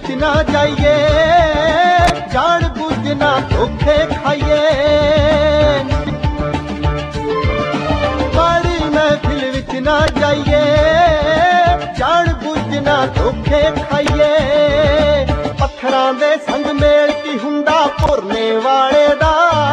विच ना जाइए, जान बुझ ना धोखे खाइए। माड़ी महफिल विच ना जाइए, जान बुझ ना धोखे खाइए। पत्थरां दे संग मेल की हुंदा भुरने वाले दा,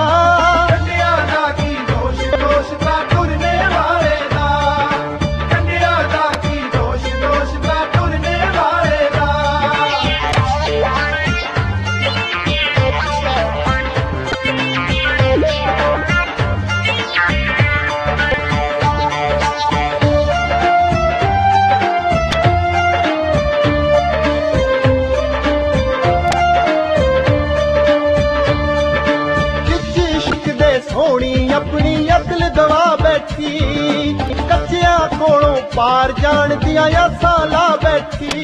सोनी अपनी अकल गवा बैठी। कच्चिया कोलों पार जान दिया या साला बैठी।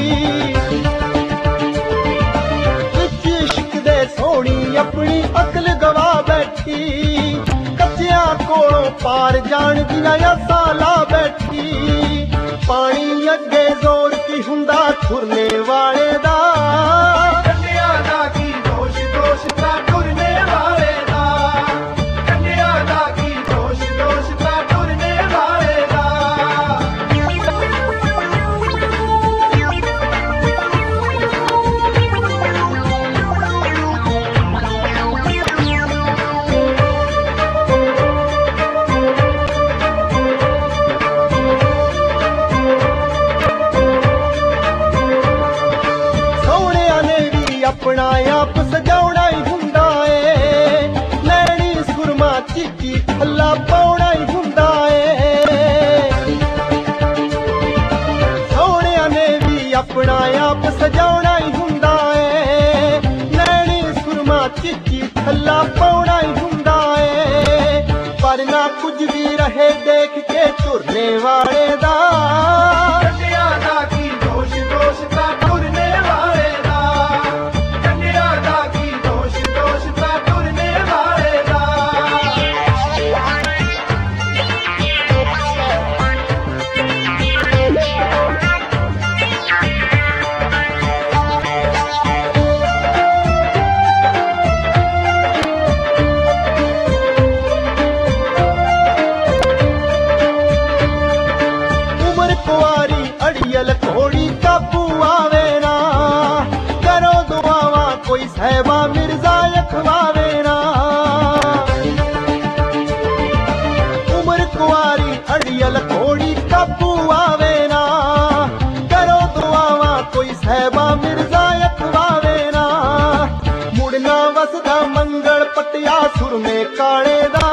इश्क दे सोनी अपनी अकल गवा बैठी। कच्चिया कोलों पार जान दिया या साला बैठी। पानी अगे जोर की हुंदा ठुरने वाले दा, अपना आप सजाउणा ही हुंदा है। लैनी सुरमा चिट्टी थल्ला पाउणा ही हुंदा है। सोहणिया ने भी अपना आप सजाउणा ही हुंदा है। लैनी सुरमा चिट्टी थल्ला पाउणा ही हुंदा है। पर ना कुछ भी रहे देख के झुरने वाले दा, कुआरी अड़ियल घोड़ी काबू आवे ना। करो दुआवा कोई सहबा मिर्जा अखवावे ना। उम्र कुआरी अड़ियल घोड़ी काबू आवे ना। करो दुआवा कोई सहबा मिर्जा अखवावे ना। मुड़ना वसदा मंगल पटिया सुर में काले दा,